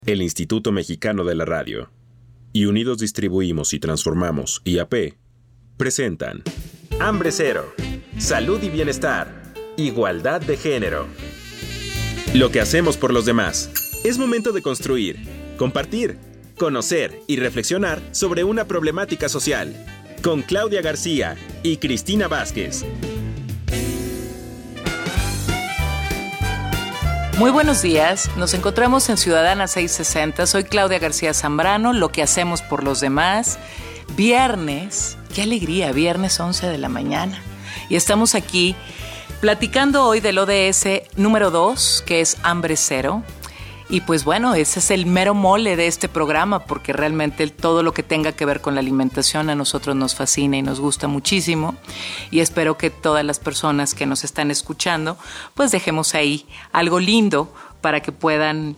El Instituto Mexicano de la Radio y Unidos Distribuimos y Transformamos, IAP, presentan Hambre Cero, Salud y Bienestar, Igualdad de Género. Lo que hacemos por los demás. Es momento de construir, compartir, conocer y reflexionar sobre una problemática social. Con Claudia García y Cristina Vázquez. Muy buenos días, nos encontramos en Ciudadana 660, soy Claudia García Zambrano, lo que hacemos por los demás. Viernes, qué alegría, viernes 11 de la mañana. Y estamos aquí platicando hoy del ODS número 2, que es Hambre Cero. Y pues bueno, ese es el mero mole de este programa, porque realmente todo lo que tenga que ver con la alimentación a nosotros nos fascina y nos gusta muchísimo. Y espero que todas las personas que nos están escuchando, pues dejemos ahí algo lindo para que puedan,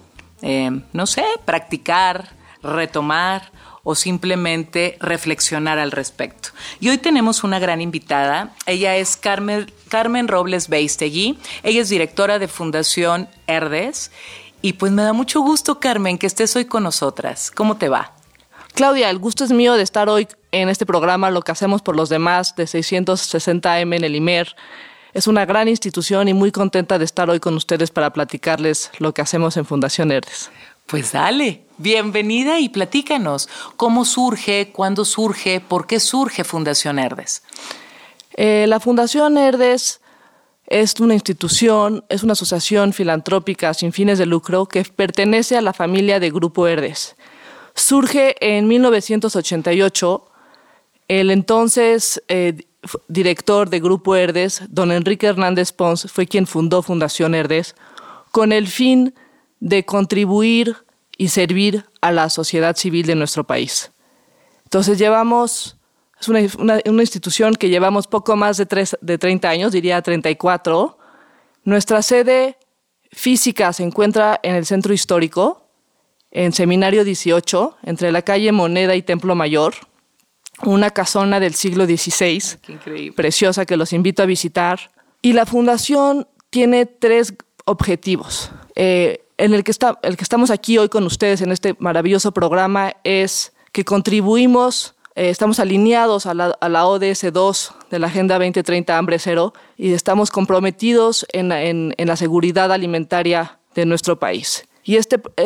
practicar, retomar o simplemente reflexionar al respecto. Y hoy tenemos una gran invitada. Ella es Carmen Robles Beistegui. Ella es directora de Fundación Herdes. Y pues me da mucho gusto, Carmen, que estés hoy con nosotras. ¿Cómo te va? Claudia, el gusto es mío de estar hoy en este programa, Lo que hacemos por los demás, de 660 AM en el IMER. Es una gran institución y muy contenta de estar hoy con ustedes para platicarles lo que hacemos en Fundación Herdes. Pues dale, bienvenida y platícanos. ¿Cómo surge? ¿Cuándo surge? ¿Por qué surge Fundación Herdes? La Fundación Herdes es una institución, es una asociación filantrópica sin fines de lucro que pertenece a la familia de Grupo Herdes. Surge en 1988. El entonces director de Grupo Herdes, don Enrique Hernández Pons, fue quien fundó Fundación Herdes con el fin de contribuir y servir a la sociedad civil de nuestro país. Entonces es una institución que llevamos poco más de 30 años, diría 34. Nuestra sede física se encuentra en el Centro Histórico, en Seminario 18, entre la calle Moneda y Templo Mayor, una casona del siglo XVI, preciosa, que los invito a visitar. Y la fundación tiene 3 objetivos. En el que estamos aquí hoy con ustedes en este maravilloso programa es que contribuimos. Estamos alineados a la ODS 2 de la Agenda 2030 Hambre Cero y estamos comprometidos en la seguridad alimentaria de nuestro país. Y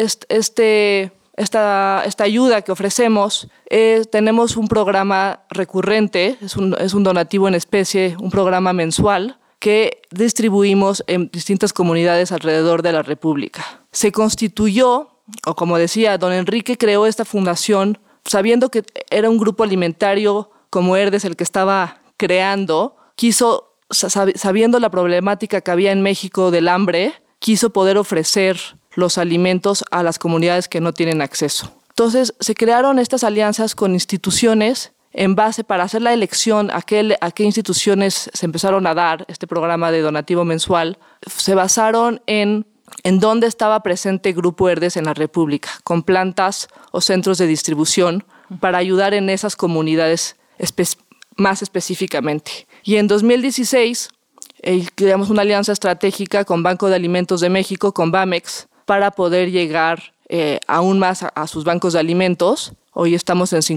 esta ayuda que ofrecemos, tenemos un programa recurrente, es un donativo en especie, un programa mensual que distribuimos en distintas comunidades alrededor de la República. Se constituyó, o como decía, don Enrique creó esta fundación sabiendo que era un grupo alimentario como Herdes el que estaba creando, sabiendo la problemática que había en México del hambre, quiso poder ofrecer los alimentos a las comunidades que no tienen acceso. Entonces se crearon estas alianzas con instituciones en base para hacer la elección a qué instituciones se empezaron a dar este programa de donativo mensual. Se basaron en dónde estaba presente Grupo Herdes en la República, con plantas o centros de distribución para ayudar en esas comunidades más específicamente. Y en 2016 creamos una alianza estratégica con Banco de Alimentos de México, con Bamex, para poder llegar aún más a sus bancos de alimentos. Hoy estamos en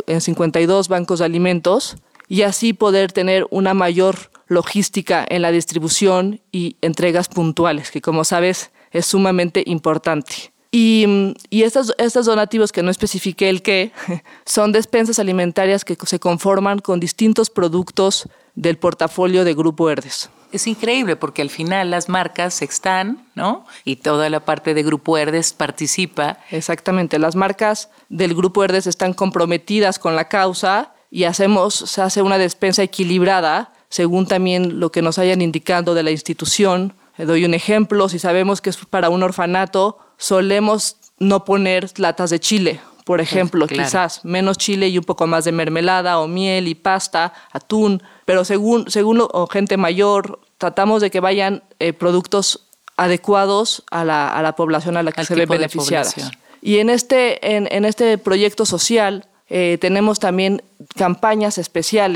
52 bancos de alimentos y así poder tener una mayor logística en la distribución y entregas puntuales, que como sabes es sumamente importante. Y estos donativos, que no especifiqué el qué, son despensas alimentarias que se conforman con distintos productos del portafolio de Grupo Herdes. Es increíble porque al final las marcas están, ¿no? Y toda la parte de Grupo Herdes participa. Exactamente, las marcas del Grupo Herdes están comprometidas con la causa y se hace una despensa equilibrada según también lo que nos hayan indicado de la institución. Doy un ejemplo: si sabemos que es para un orfanato, solemos no poner latas de chile, por ejemplo, pues, claro. Quizás menos chile y un poco más de mermelada o miel y pasta, atún, pero según gente mayor, tratamos de que vayan productos adecuados a la población a la que se ve beneficiada. Y en este proyecto social tenemos también campañas especiales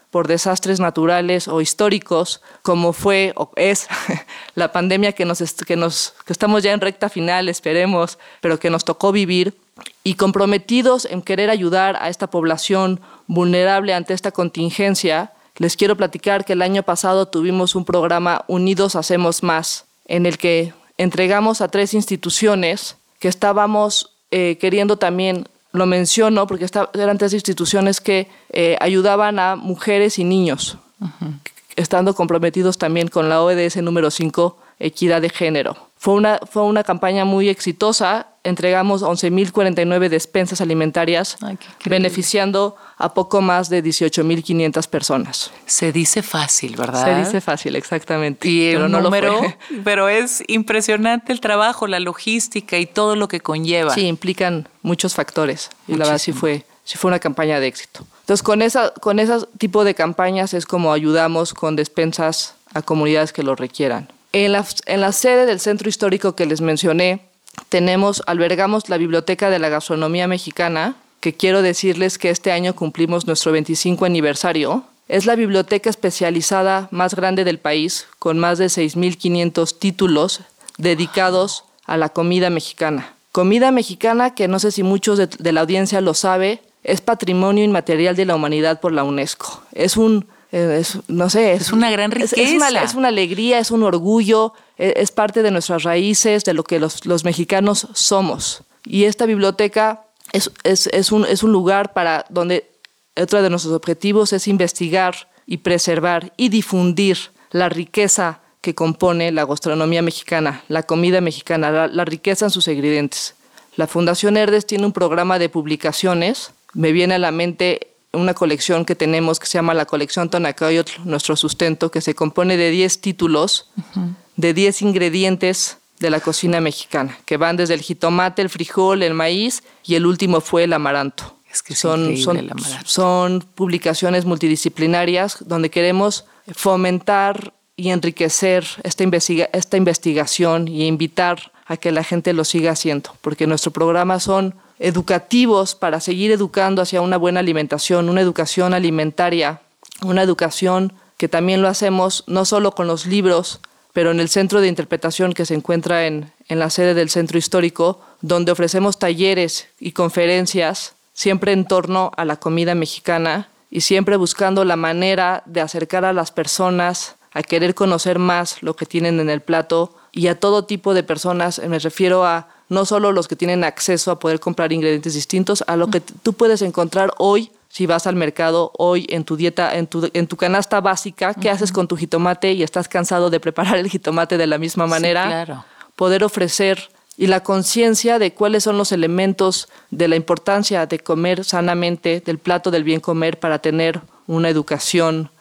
por desastres naturales o históricos, como fue o es la pandemia que estamos ya en recta final, esperemos, pero que nos tocó vivir, y comprometidos en querer ayudar a esta población vulnerable ante esta contingencia, les quiero platicar que el año pasado tuvimos un programa Unidos Hacemos Más, en el que entregamos a 3 instituciones que estábamos queriendo también, lo menciono porque eran 3 instituciones que ayudaban a mujeres y niños, estando comprometidos también con la ODS número 5, Equidad de Género. Fue una campaña muy exitosa. Entregamos 11.049 despensas alimentarias, beneficiando a poco más de 18.500 personas. Se dice fácil, ¿verdad? Se dice fácil, exactamente. Y pero no número, pero es impresionante el trabajo, la logística y todo lo que conlleva. Sí, implican muchos factores. Y la verdad sí fue una campaña de éxito. Entonces, con ese tipo de campañas es como ayudamos con despensas a comunidades que lo requieran. En la sede del Centro Histórico que les mencioné, albergamos la Biblioteca de la Gastronomía Mexicana, que quiero decirles que este año cumplimos nuestro 25 aniversario. Es la biblioteca especializada más grande del país, con más de 6.500 títulos dedicados a la comida mexicana. Comida mexicana que no sé si muchos de la audiencia lo sabe, es Patrimonio Inmaterial de la Humanidad por la UNESCO. Es una gran riqueza. Es una alegría, es un orgullo, es parte de nuestras raíces, de lo que los mexicanos somos. Y esta biblioteca es un lugar para donde otro de nuestros objetivos es investigar y preservar y difundir la riqueza que compone la gastronomía mexicana, la comida mexicana, la riqueza en sus ingredientes. La Fundación Herdes tiene un programa de publicaciones. Me viene a la mente una colección que tenemos que se llama la colección Tonacayotl, nuestro sustento, que se compone de 10 títulos, de 10 ingredientes de la cocina mexicana, que van desde el jitomate, el frijol, el maíz, y el último fue el amaranto. Es que son publicaciones multidisciplinarias donde queremos fomentar y enriquecer esta investigación y invitar a que la gente lo siga haciendo, porque nuestros programas son educativos para seguir educando hacia una buena alimentación, una educación alimentaria, una educación que también lo hacemos no solo con los libros, pero en el centro de interpretación que se encuentra en la sede del Centro Histórico, donde ofrecemos talleres y conferencias siempre en torno a la comida mexicana y siempre buscando la manera de acercar a las personas a querer conocer más lo que tienen en el plato, y a todo tipo de personas. Me refiero a no solo los que tienen acceso a poder comprar ingredientes distintos, a lo que tú puedes encontrar hoy si vas al mercado, hoy en tu dieta, en tu canasta básica. ¿Qué haces con tu jitomate y estás cansado de preparar el jitomate de la misma manera? Sí, claro. Poder ofrecer, y la conciencia de cuáles son los elementos de la importancia de comer sanamente, del plato del bien comer, para tener una educación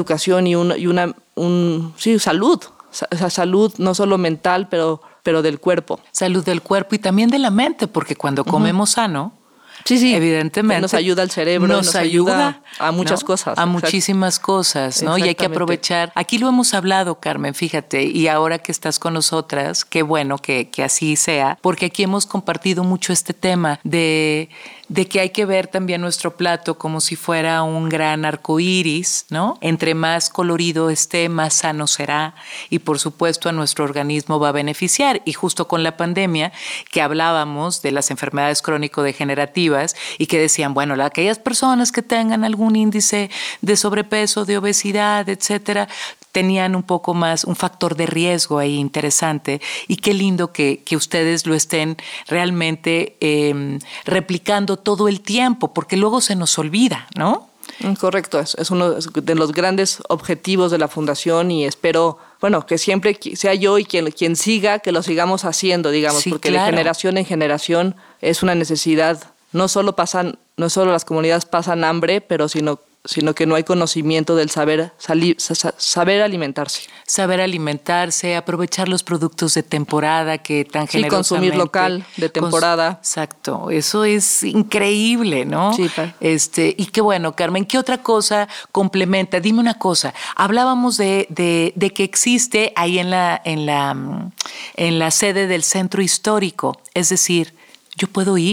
y salud. Salud no solo mental, pero del cuerpo. Salud del cuerpo y también de la mente, porque cuando comemos sano, sí, evidentemente nos ayuda al cerebro, nos ayuda a muchas cosas. A muchísimas cosas, ¿no? Y hay que aprovechar. Aquí lo hemos hablado, Carmen, fíjate, y ahora que estás con nosotras, qué bueno que así sea, porque aquí hemos compartido mucho este tema de que hay que ver también nuestro plato como si fuera un gran arco iris, ¿no? Entre más colorido esté, más sano será, y por supuesto a nuestro organismo va a beneficiar. Y justo con la pandemia, que hablábamos de las enfermedades crónico-degenerativas y que decían, bueno, aquellas personas que tengan algún índice de sobrepeso, de obesidad, etcétera, tenían un poco más, un factor de riesgo ahí interesante, y qué lindo que ustedes lo estén realmente replicando todo el tiempo, porque luego se nos olvida, ¿no? Correcto, es uno de los grandes objetivos de la Fundación, y espero, que siempre sea yo y quien siga, que lo sigamos haciendo, digamos, sí, porque claro, de generación en generación es una necesidad. No solo las comunidades pasan hambre, pero sino que no hay conocimiento del saber alimentarse. Saber alimentarse, aprovechar los productos de temporada que tan generosamente... Sí, consumir local, de temporada. Exacto, eso es increíble, ¿no? Sí. Y qué bueno, Carmen, ¿qué otra cosa complementa? Dime una cosa, hablábamos de que existe ahí en la sede del Centro Histórico, es decir, ¿yo puedo ir?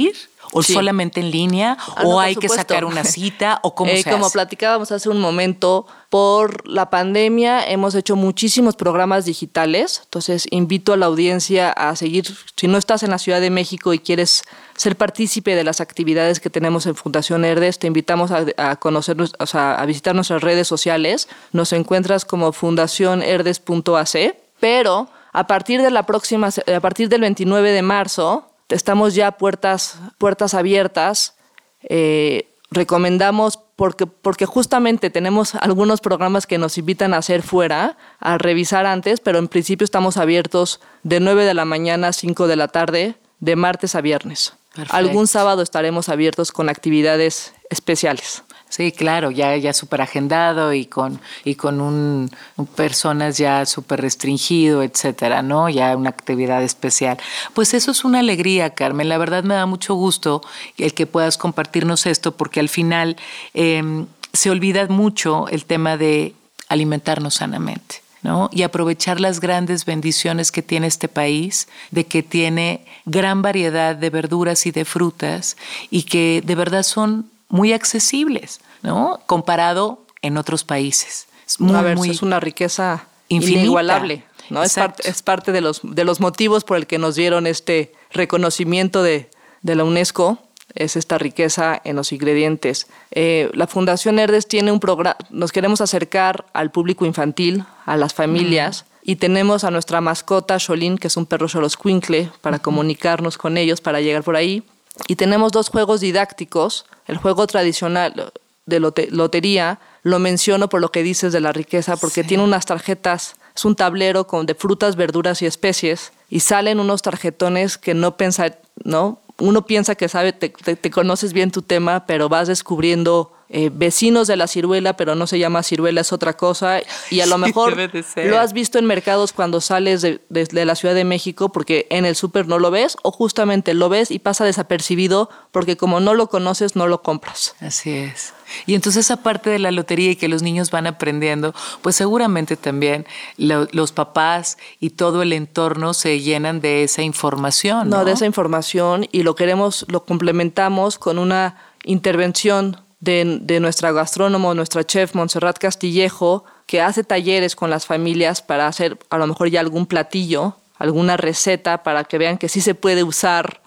¿O Sí. solamente en línea? ¿O No, por hay que supuesto. sacar una cita? ¿O cómo se Como hace? platicábamos hace un momento, por la pandemia hemos hecho muchísimos programas digitales, entonces invito a la audiencia a seguir, si no estás en la Ciudad de México y quieres ser partícipe de las actividades que tenemos en Fundación Herdes, te invitamos a conocernos, o sea, a visitar nuestras redes sociales. Nos encuentras como fundacionherdes.ac, pero a partir del 29 de marzo estamos ya puertas abiertas. Recomendamos porque justamente tenemos algunos programas que nos invitan a hacer fuera, a revisar antes, pero en principio estamos abiertos de 9 de la mañana a 5 de la tarde, de martes a viernes. Perfecto. Algún sábado estaremos abiertos con actividades especiales. Sí, claro, ya súper agendado y con un personas ya súper restringido, etcétera, ¿no? Ya una actividad especial. Pues eso es una alegría, Carmen. La verdad me da mucho gusto el que puedas compartirnos esto, porque al final se olvida mucho el tema de alimentarnos sanamente, ¿no? Y aprovechar las grandes bendiciones que tiene este país, de que tiene gran variedad de verduras y de frutas y que de verdad son muy accesibles, ¿no? Comparado en otros países. Es Es una riqueza infinita. inigualable, ¿no? Es parte de los motivos por el que nos dieron este reconocimiento de la UNESCO, es esta riqueza en los ingredientes. La Fundación Herdes tiene un programa, nos queremos acercar al público infantil, a las familias, y tenemos a nuestra mascota, Xolín, que es un perro xoloscuincle, para comunicarnos con ellos, para llegar por ahí. Y tenemos 2 juegos didácticos. El juego tradicional de lotería, lo menciono por lo que dices de la riqueza, porque tiene unas tarjetas, es un tablero de frutas, verduras y especies, y salen unos tarjetones que no. Uno piensa que te conoces bien tu tema, pero vas descubriendo vecinos de la ciruela, pero no se llama ciruela, es otra cosa. Y a lo mejor lo has visto en mercados cuando sales de la Ciudad de México, porque en el súper no lo ves, o justamente lo ves y pasa desapercibido, porque como no lo conoces, no lo compras. Así es. Y entonces, aparte de la lotería y que los niños van aprendiendo, pues seguramente también los papás y todo el entorno se llenan de esa información, ¿no? De esa información, y lo complementamos con una intervención de nuestra gastrónomo, nuestra chef Montserrat Castillejo, que hace talleres con las familias para hacer a lo mejor ya algún platillo, alguna receta, para que vean que sí se puede usar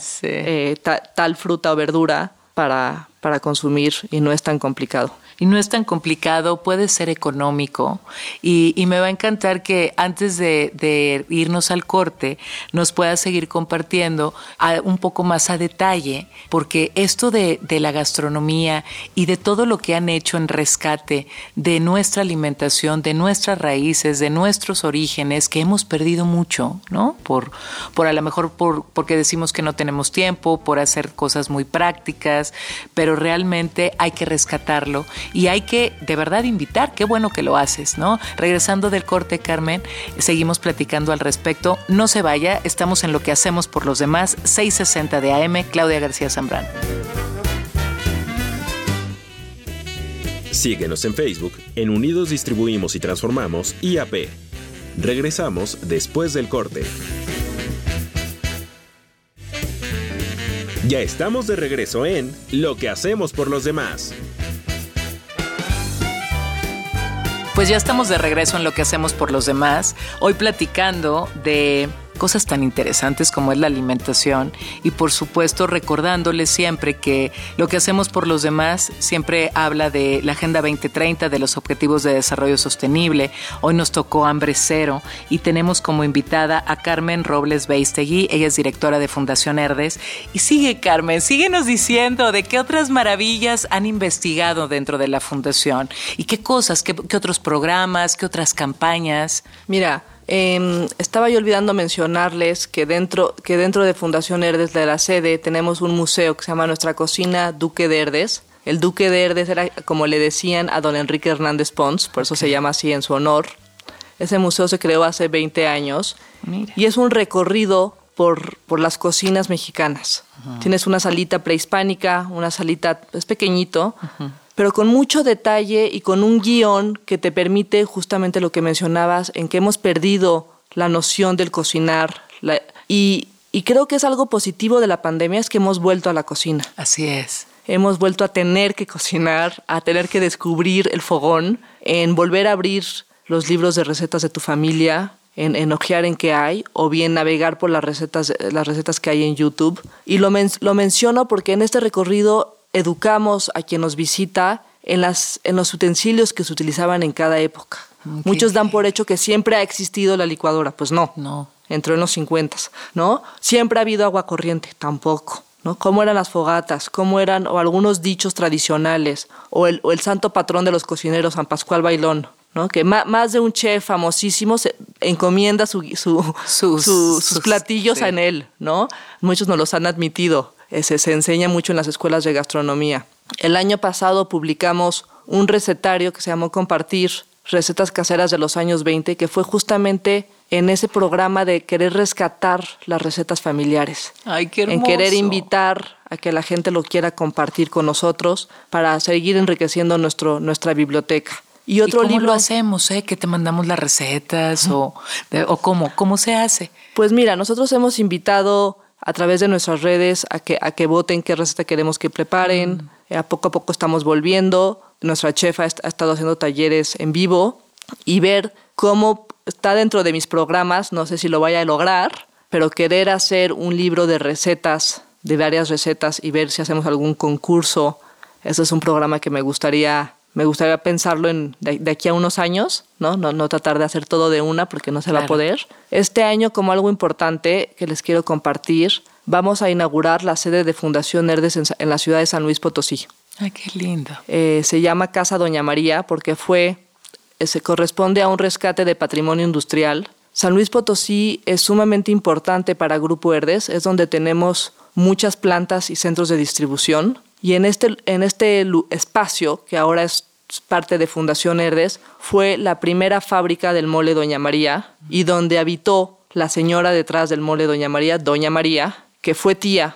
tal fruta o verdura para consumir, y no es tan complicado. Y no es tan complicado, puede ser económico, y me va a encantar que antes de irnos al corte nos puedas seguir compartiendo un poco más a detalle, porque esto de la gastronomía y de todo lo que han hecho en rescate de nuestra alimentación, de nuestras raíces, de nuestros orígenes, que hemos perdido mucho, ¿no? Por a lo mejor porque decimos que no tenemos tiempo, por hacer cosas muy prácticas, pero realmente hay que rescatarlo. Y hay que, de verdad, invitar. Qué bueno que lo haces, ¿no? Regresando del corte, Carmen, seguimos platicando al respecto. No se vaya, estamos en Lo que hacemos por los demás, 660 de AM, Claudia García Zambrano. Síguenos en Facebook, en Unidos Distribuimos y Transformamos, IAP. Regresamos después del corte. Ya estamos de regreso en Lo que hacemos por los demás. Pues ya estamos de regreso en Lo que hacemos por los demás, hoy platicando de cosas tan interesantes como es la alimentación y por supuesto recordándoles siempre que lo que hacemos por los demás siempre habla de la Agenda 2030, de los Objetivos de Desarrollo Sostenible. Hoy nos tocó Hambre Cero y tenemos como invitada a Carmen Robles Beistegui. Ella es directora de Fundación Herdes. Y sigue, Carmen, síguenos diciendo de qué otras maravillas han investigado dentro de la Fundación y qué cosas, qué otros programas, qué otras campañas. Mira, estaba yo olvidando mencionarles que dentro de Fundación Herdes, de la sede, tenemos un museo que se llama Nuestra Cocina Duque de Herdes. El Duque de Herdes era como le decían a don Enrique Hernández Pons, por eso se llama así en su honor. Ese museo se creó hace 20 años. Mira. Y es un recorrido por las cocinas mexicanas. Uh-huh. Tienes una salita prehispánica, una salita, es pequeñito, uh-huh, pero con mucho detalle y con un guión que te permite justamente lo que mencionabas, en que hemos perdido la noción del cocinar. Y Y creo que es algo positivo de la pandemia, es que hemos vuelto a la cocina. Así es. Hemos vuelto a tener que cocinar, a tener que descubrir el fogón, en volver a abrir los libros de recetas de tu familia, en ojear en qué hay, o bien navegar por las recetas que hay en YouTube. Y lo menciono porque en este recorrido educamos a quien nos visita en los utensilios que se utilizaban en cada época. Muchos dan por hecho que siempre ha existido la licuadora. Pues no. Entró en los 50, ¿no? Siempre ha habido agua corriente. Tampoco. ¿No? ¿Cómo eran las fogatas? ¿Cómo eran o algunos dichos tradicionales? O el santo patrón de los cocineros, San Pascual Bailón, ¿no? Que más de un chef famosísimo se encomienda sus platillos en él, ¿no? Muchos nos los han admitido. Se enseña mucho en las escuelas de gastronomía. El año pasado publicamos un recetario que se llamó Compartir recetas caseras de los años 20, que fue justamente en ese programa de querer rescatar las recetas familiares. ¡Ay, qué hermoso! En querer invitar a que la gente lo quiera compartir con nosotros para seguir enriqueciendo nuestra biblioteca. Y otro ¿cómo libro lo hacemos? ¿Que te mandamos las recetas? ¿O cómo se hace? Pues mira, nosotros hemos invitado a través de nuestras redes a que voten qué receta queremos que preparen. A poco estamos volviendo. Nuestra chef ha estado haciendo talleres en vivo y ver cómo está dentro de mis programas, no sé si lo vaya a lograr, pero querer hacer un libro de recetas, de varias recetas y ver si hacemos algún concurso. Ese es un programa que me gustaría pensarlo de aquí a unos años, no tratar de hacer todo de una porque no se va a poder. Este año, como algo importante que les quiero compartir, vamos a inaugurar la sede de Fundación Herdes en la ciudad de San Luis Potosí. ¡Ay, qué lindo! Se llama Casa Doña María porque se corresponde a un rescate de patrimonio industrial. San Luis Potosí es sumamente importante para Grupo Herdes, es donde tenemos muchas plantas y centros de distribución. Y en este espacio, que ahora es parte de Fundación Herdes, fue la primera fábrica del mole Doña María y donde habitó la señora detrás del mole Doña María, que fue tía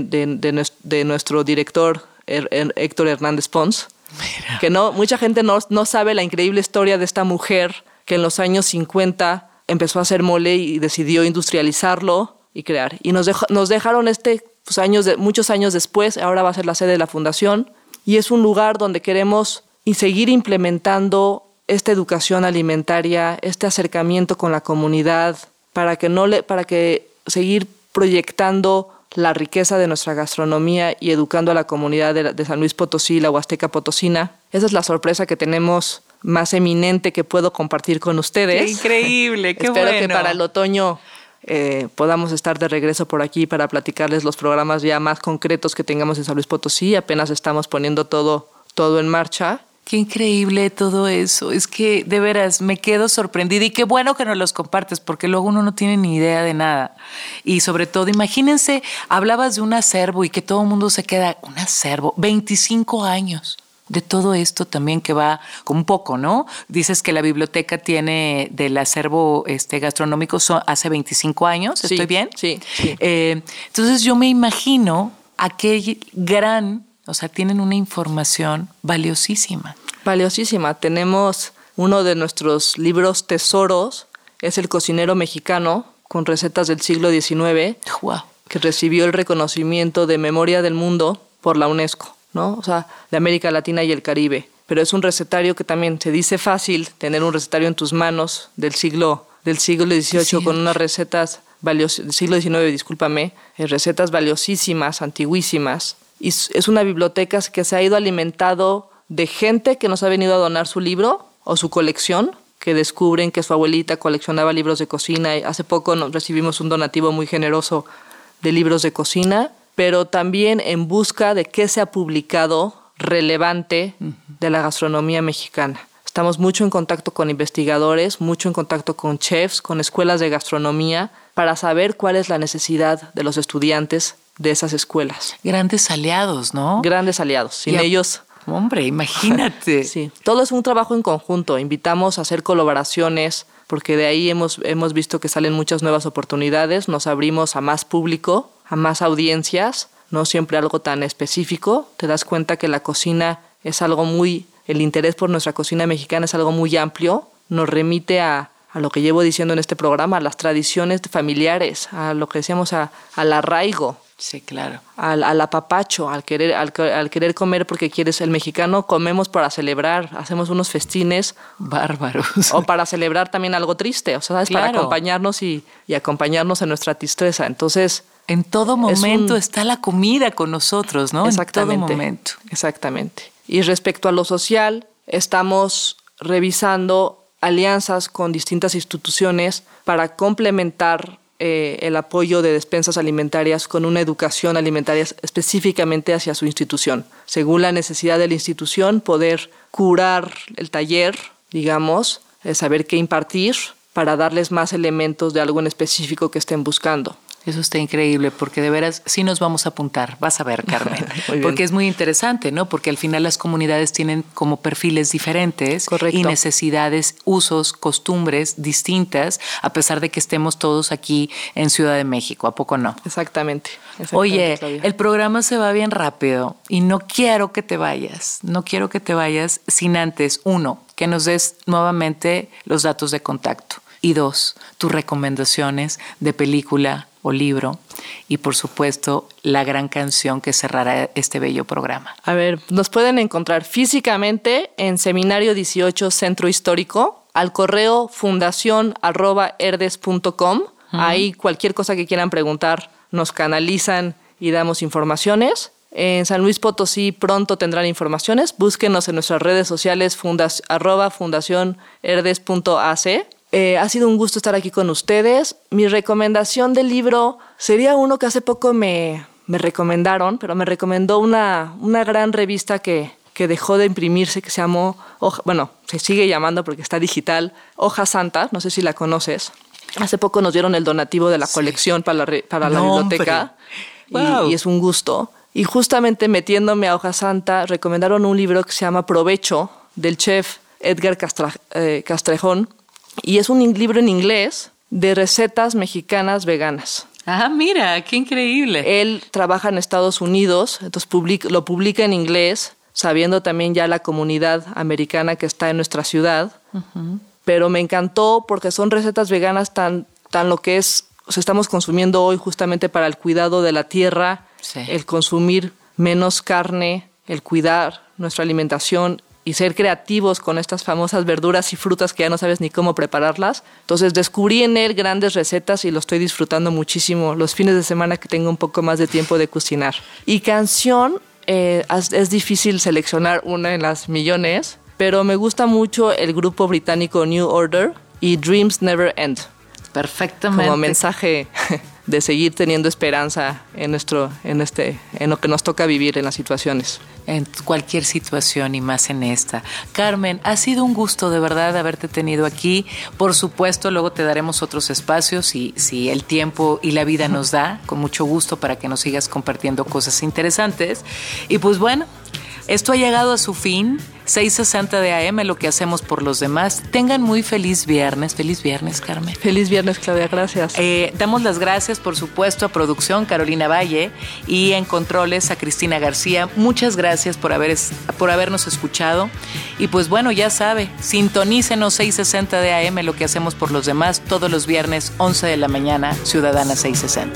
de nuestro director Héctor Hernández Pons. Mira. Que mucha gente no sabe la increíble historia de esta mujer que en los años 50 empezó a hacer mole y decidió industrializarlo y crear. Y nos dejaron muchos años después, ahora va a ser la sede de la fundación, y es un lugar donde queremos seguir implementando esta educación alimentaria, este acercamiento con la comunidad, para que seguir proyectando la riqueza de nuestra gastronomía y educando a la comunidad de San Luis Potosí, la Huasteca Potosina. Esa es la sorpresa que tenemos más eminente que puedo compartir con ustedes. ¡Qué increíble! ¡Qué Espero bueno! que para el otoño podamos estar de regreso por aquí para platicarles los programas ya más concretos que tengamos en San Luis Potosí. Apenas estamos poniendo todo en marcha. Qué increíble todo eso. Es que de veras me quedo sorprendida y qué bueno que nos los compartes porque luego uno no tiene ni idea de nada. Y sobre todo, imagínense, hablabas de un acervo y que todo el mundo se queda, un acervo, 25 años de todo esto también que va con un poco, ¿no? Dices que la biblioteca tiene del acervo gastronómico hace 25 años, sí, ¿estoy bien? Sí. Entonces yo me imagino tienen una información valiosísima. Valiosísima. Tenemos uno de nuestros libros tesoros, es El cocinero mexicano, con recetas del siglo XIX, ¡Wow! Que recibió el reconocimiento de Memoria del Mundo por la UNESCO, ¿no? De América Latina y el Caribe. Pero es un recetario que también se dice fácil tener un recetario en tus manos del siglo XVIII, sí, con unas recetas del siglo XIX, recetas valiosísimas, antiguísimas. Y es una biblioteca que se ha ido alimentado de gente que nos ha venido a donar su libro o su colección, que descubren que su abuelita coleccionaba libros de cocina. Hace poco recibimos un donativo muy generoso de libros de cocina, pero también en busca de qué se ha publicado relevante de la gastronomía mexicana. Estamos mucho en contacto con investigadores, mucho en contacto con chefs, con escuelas de gastronomía, para saber cuál es la necesidad de los estudiantes de esas escuelas. Grandes aliados, ¿no? Grandes aliados. Sin ellos... Hombre, imagínate. Sí, todo es un trabajo en conjunto. Invitamos a hacer colaboraciones porque de ahí hemos visto que salen muchas nuevas oportunidades. Nos abrimos a más público, a más audiencias, no siempre algo tan específico. Te das cuenta que la cocina es algo el interés por nuestra cocina mexicana es algo muy amplio. Nos remite a a lo que llevo diciendo en este programa, a las tradiciones familiares, a lo que decíamos, al arraigo. Sí, claro. Al apapacho, al querer comer porque quieres. El mexicano comemos para celebrar, hacemos unos festines bárbaros. O para celebrar también algo triste, o sea, ¿sabes? Claro. Para acompañarnos y acompañarnos en nuestra tristeza. Entonces, en todo momento está la comida con nosotros, ¿no? Exactamente. En todo momento. Exactamente. Y respecto a lo social, estamos revisando alianzas con distintas instituciones para complementar el apoyo de despensas alimentarias con una educación alimentaria específicamente hacia su institución. Según la necesidad de la institución, poder curar el taller, digamos, saber qué impartir para darles más elementos de algo en específico que estén buscando. Eso está increíble, porque de veras sí nos vamos a apuntar. Vas a ver, Carmen. Porque es muy interesante, ¿no? Porque al final las comunidades tienen como perfiles diferentes. Correcto. Y necesidades, usos, costumbres distintas, a pesar de que estemos todos aquí en Ciudad de México. ¿A poco no? Exactamente. Oye, Claudia. el programa se va bien rápido y no quiero que te vayas. No quiero que te vayas sin antes, 1, que nos des nuevamente los datos de contacto. Y 2, tus recomendaciones de película o libro y, por supuesto, la gran canción que cerrará este bello programa. A ver, nos pueden encontrar físicamente en Seminario 18 Centro Histórico, al correo fundacion@erdes.com. Ahí cualquier cosa que quieran preguntar nos canalizan y damos informaciones. En San Luis Potosí pronto tendrán informaciones. Búsquenos en nuestras redes sociales @fundacionerdes.ac. Ha sido un gusto estar aquí con ustedes. Mi recomendación del libro sería uno que hace poco me recomendaron, pero me recomendó una gran revista que dejó de imprimirse, que se llamó, se sigue llamando porque está digital, Hoja Santa, no sé si la conoces. Hace poco nos dieron el donativo de la colección para la biblioteca. Wow. Y es un gusto. Y justamente metiéndome a Hoja Santa, recomendaron un libro que se llama Provecho, del chef Edgar Castrejón. Y es un libro en inglés de recetas mexicanas veganas. Ah, mira, qué increíble. Él trabaja en Estados Unidos, entonces lo publica en inglés, sabiendo también ya la comunidad americana que está en nuestra ciudad. Uh-huh. Pero me encantó porque son recetas veganas tan lo que es, estamos consumiendo hoy justamente para el cuidado de la tierra, sí. El consumir menos carne, el cuidar nuestra alimentación y ser creativos con estas famosas verduras y frutas que ya no sabes ni cómo prepararlas. Entonces descubrí en él grandes recetas y lo estoy disfrutando muchísimo los fines de semana que tengo un poco más de tiempo de cocinar. Y canción, es difícil seleccionar una en las millones, pero me gusta mucho el grupo británico New Order y Dreams Never End. Perfectamente. Como mensaje de seguir teniendo esperanza en lo que nos toca vivir en las situaciones. En cualquier situación y más en esta. Carmen, ha sido un gusto de verdad haberte tenido aquí. Por supuesto, luego te daremos otros espacios si el tiempo y la vida nos da, con mucho gusto para que nos sigas compartiendo cosas interesantes. Y pues bueno, esto ha llegado a su fin. 6:60 de AM, lo que hacemos por los demás. Tengan muy feliz viernes. Feliz viernes, Carmen. Feliz viernes, Claudia, gracias. Damos las gracias, por supuesto, a producción, Carolina Valle, y en controles a Cristina García. Muchas gracias por habernos escuchado. Y pues bueno, ya sabe, sintonícenos 6:60 de AM, lo que hacemos por los demás, todos los viernes, 11 de la mañana, Ciudadana 660.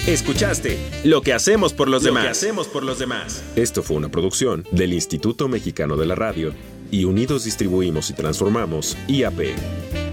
Escuchaste lo que hacemos por los demás. Esto fue una producción del Instituto Mexicano de la Radio y Unidos Distribuimos y Transformamos, IAP.